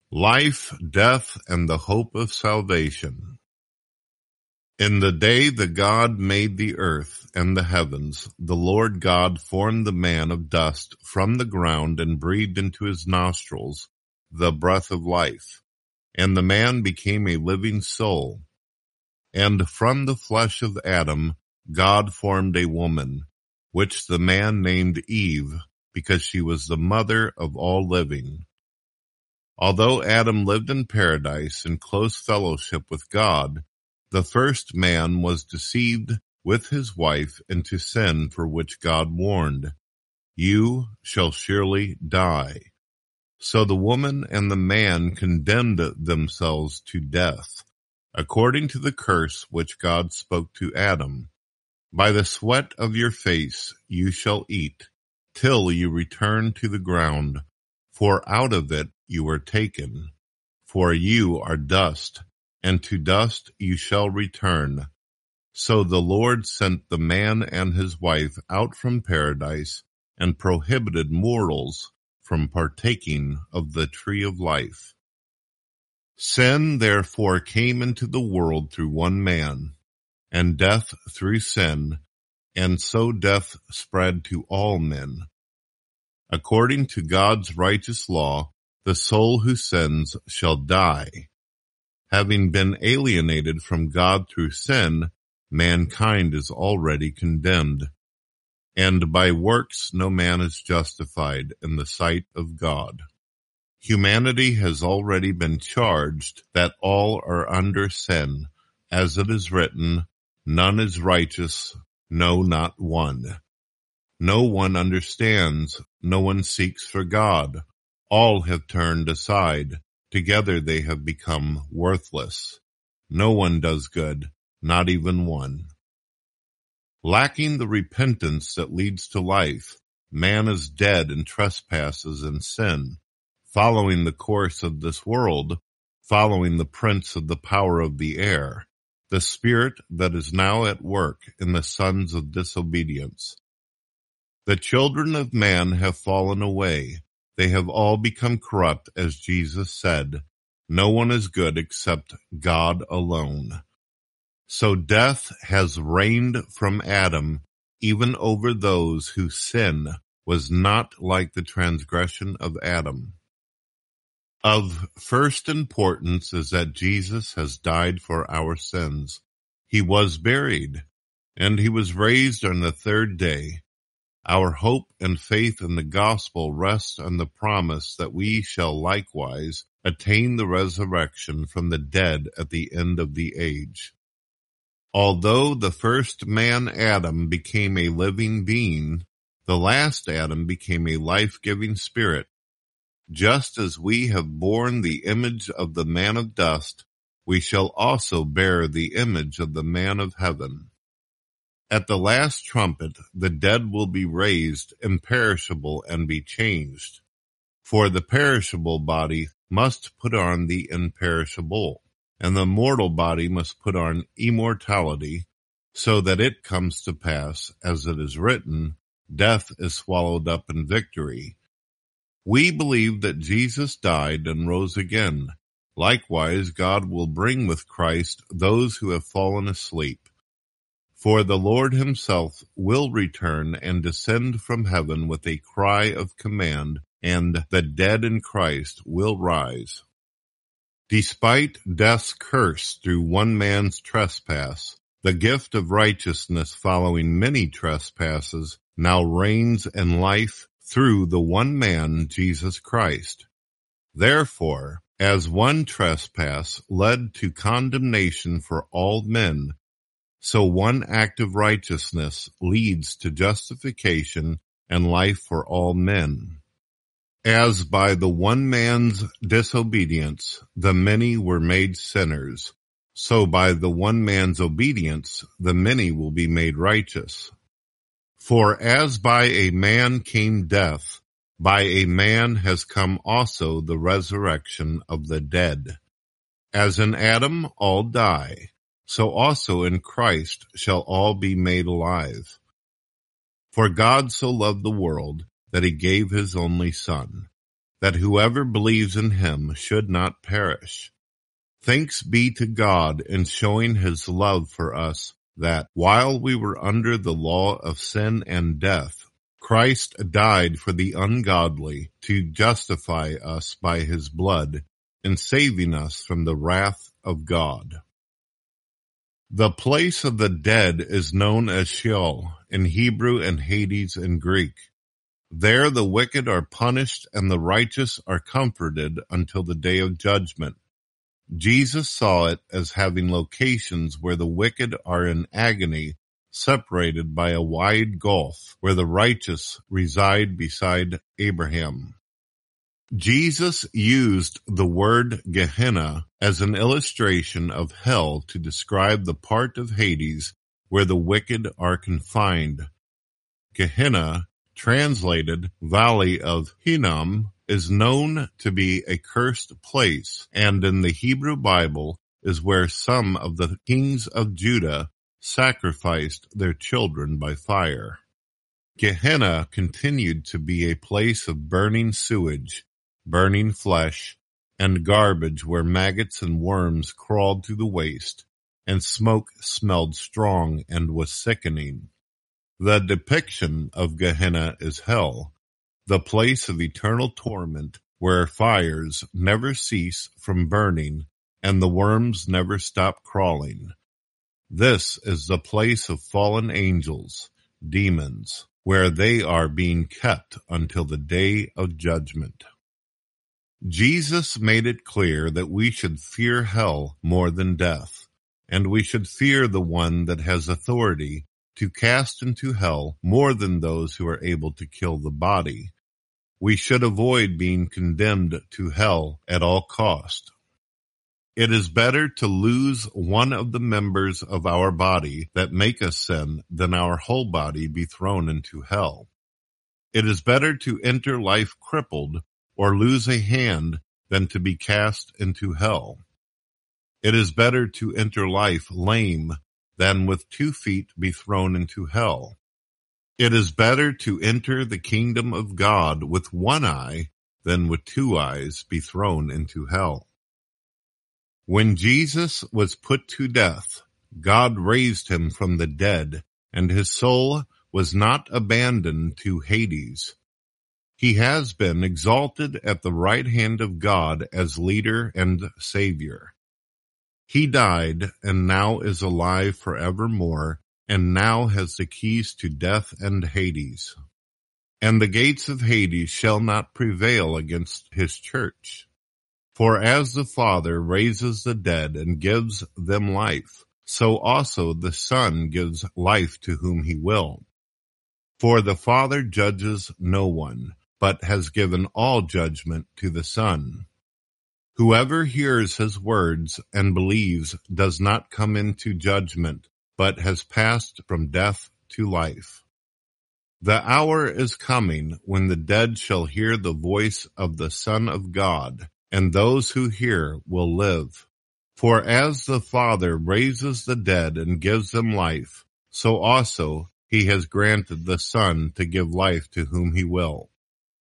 Life, death, and the hope of salvation. In the day that God made the earth and the heavens, the Lord God formed the man of dust from the ground and breathed into his nostrils the breath of life, and the man became a living soul. And from the flesh of Adam God formed a woman, which the man named Eve, because she was the mother of all living. Although Adam lived in paradise in close fellowship with God, the first man was deceived with his wife into sin, for which God warned, "You shall surely die." So the woman and the man condemned themselves to death, according to the curse which God spoke to Adam. "By the sweat of your face you shall eat, till you return to the ground, for out of it you were taken. For you are dust, and to dust you shall return." So the Lord sent the man and his wife out from paradise, and prohibited mortals from partaking of the tree of life. Sin therefore came into the world through one man, and death through sin, and so death spread to all men. According to God's righteous law, the soul who sins shall die. Having been alienated from God through sin, mankind is already condemned. And by works no man is justified in the sight of God. Humanity has already been charged that all are under sin, as it is written, "None is righteous, no, not one. No one understands, no one seeks for God. All have turned aside, together they have become worthless. No one does good, not even one." Lacking the repentance that leads to life, man is dead in trespasses and sin, following the course of this world, following the prince of the power of the air, the spirit that is now at work in the sons of disobedience. The children of man have fallen away. They have all become corrupt, as Jesus said, "No one is good except God alone." So death has reigned from Adam, even over those whose sin was not like the transgression of Adam. Of first importance is that Jesus has died for our sins. He was buried, and he was raised on the third day. Our hope and faith in the gospel rests on the promise that we shall likewise attain the resurrection from the dead at the end of the age. Although the first man Adam became a living being, the last Adam became a life-giving spirit. Just as we have borne the image of the man of dust, we shall also bear the image of the man of heaven. At the last trumpet, the dead will be raised imperishable and be changed. For the perishable body must put on the imperishable, and the mortal body must put on immortality, so that it comes to pass, as it is written, "Death is swallowed up in victory." We believe that Jesus died and rose again. Likewise, God will bring with Christ those who have fallen asleep. For the Lord himself will return and descend from heaven with a cry of command, and the dead in Christ will rise. Despite death's curse through one man's trespass, the gift of righteousness following many trespasses now reigns in life through the one man, Jesus Christ. Therefore, as one trespass led to condemnation for all men, so one act of righteousness leads to justification and life for all men. As by the one man's disobedience the many were made sinners, so by the one man's obedience the many will be made righteous. For as by a man came death, by a man has come also the resurrection of the dead. As in Adam all die, so also in Christ shall all be made alive. For God so loved the world that he gave his only Son, that whoever believes in him should not perish. Thanks be to God in showing his love for us, that, while we were under the law of sin and death, Christ died for the ungodly to justify us by his blood, and saving us from the wrath of God. The place of the dead is known as Sheol in Hebrew and Hades in Greek. There the wicked are punished and the righteous are comforted until the day of judgment. Jesus saw it as having locations where the wicked are in agony, separated by a wide gulf, where the righteous reside beside Abraham. Jesus used the word Gehenna as an illustration of hell to describe the part of Hades where the wicked are confined. Gehenna, translated Valley of Hinnom, is known to be a cursed place, and in the Hebrew Bible is where some of the kings of Judah sacrificed their children by fire. Gehenna continued to be a place of burning sewage, burning flesh, and garbage where maggots and worms crawled through the waste, and smoke smelled strong and was sickening. The depiction of Gehenna is hell, the place of eternal torment where fires never cease from burning and the worms never stop crawling. This is the place of fallen angels, demons, where they are being kept until the day of judgment. Jesus made it clear that we should fear hell more than death, and we should fear the one that has authority to cast into hell more than those who are able to kill the body. We should avoid being condemned to hell at all cost. It is better to lose one of the members of our body that make us sin than our whole body be thrown into hell. It is better to enter life crippled or lose a hand than to be cast into hell. It is better to enter life lame than with 2 feet be thrown into hell. It is better to enter the kingdom of God with 1 eye than with 2 eyes be thrown into hell. When Jesus was put to death, God raised him from the dead, and his soul was not abandoned to Hades. He has been exalted at the right hand of God as leader and Savior. He died and now is alive forevermore, and now has the keys to death and Hades. And the gates of Hades shall not prevail against his church. For as the Father raises the dead and gives them life, so also the Son gives life to whom he will. For the Father judges no one, but has given all judgment to the Son. Whoever hears his words and believes does not come into judgment, but has passed from death to life. The hour is coming when the dead shall hear the voice of the Son of God, and those who hear will live. For as the Father raises the dead and gives them life, so also he has granted the Son to give life to whom he will.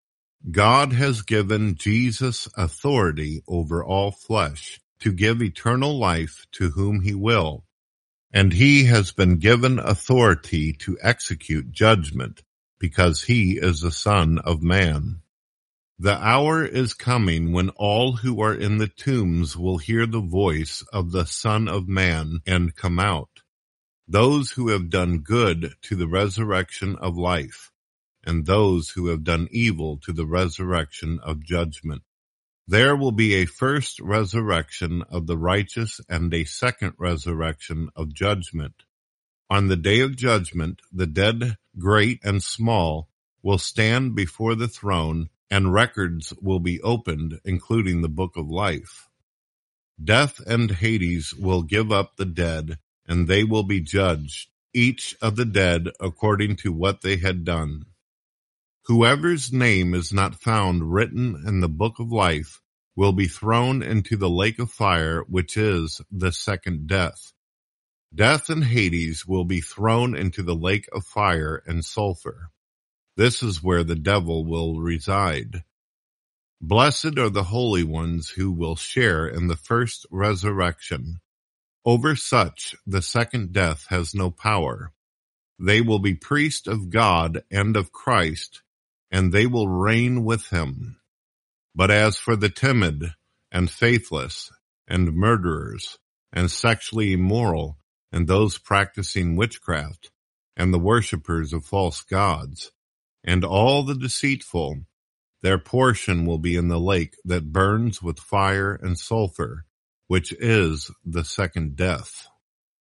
God has given Jesus authority over all flesh to give eternal life to whom he will, and he has been given authority to execute judgment, because he is the Son of Man. The hour is coming when all who are in the tombs will hear the voice of the Son of Man and come out, those who have done good to the resurrection of life, and those who have done evil to the resurrection of judgment. There will be a first resurrection of the righteous and a second resurrection of judgment. On the day of judgment, the dead, great and small, will stand before the throne, and records will be opened, including the book of life. Death and Hades will give up the dead, and they will be judged, each of the dead according to what they had done. Whoever's name is not found written in the book of life will be thrown into the lake of fire, which is the second death. Death and Hades will be thrown into the lake of fire and sulfur. This is where the devil will reside. Blessed are the holy ones who will share in the first resurrection. Over such the second death has no power. They will be priests of God and of Christ, and they will reign with him. But as for the timid and faithless and murderers and sexually immoral and those practicing witchcraft and the worshippers of false gods and all the deceitful, their portion will be in the lake that burns with fire and sulfur, which is the second death.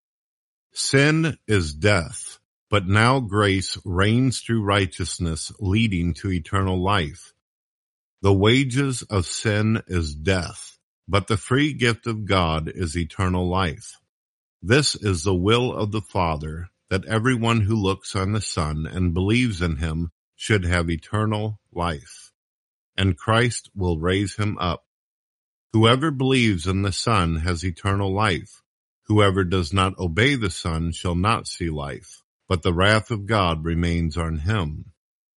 Sin is death, but now grace reigns through righteousness, leading to eternal life. The wages of sin is death, but the free gift of God is eternal life. This is the will of the Father, that everyone who looks on the Son and believes in him should have eternal life, and Christ will raise him up. Whoever believes in the Son has eternal life. Whoever does not obey the Son shall not see life, but the wrath of God remains on him.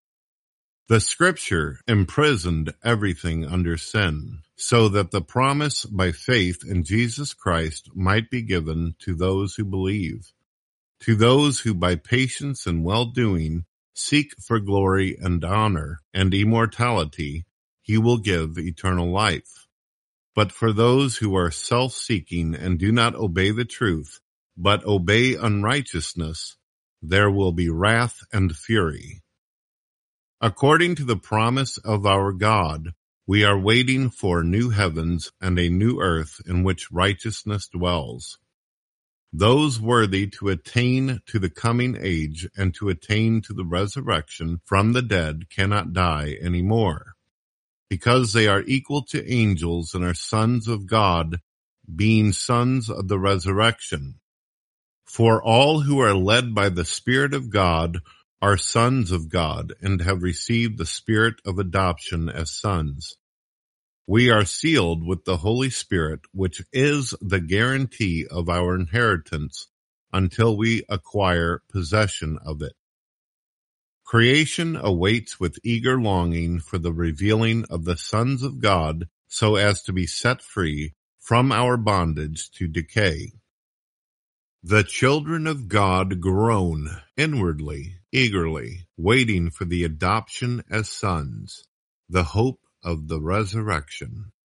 The Scripture imprisoned everything under sin, so that the promise by faith in Jesus Christ might be given to those who believe, to those who by patience and well-doing seek for glory and honor and immortality. He will give eternal life. But for those who are self-seeking and do not obey the truth, but obey unrighteousness, there will be wrath and fury. According to the promise of our God, we are waiting for new heavens and a new earth in which righteousness dwells. Those worthy to attain to the coming age and to attain to the resurrection from the dead cannot die any more, because they are equal to angels and are sons of God, being sons of the resurrection. For all who are led by the Spirit of God are sons of God and have received the Spirit of adoption as sons. We are sealed with the Holy Spirit, which is the guarantee of our inheritance until we acquire possession of it. Creation awaits with eager longing for the revealing of the sons of God, so as to be set free from our bondage to decay. The children of God groan inwardly, eagerly, waiting for the adoption as sons, the hope of the resurrection.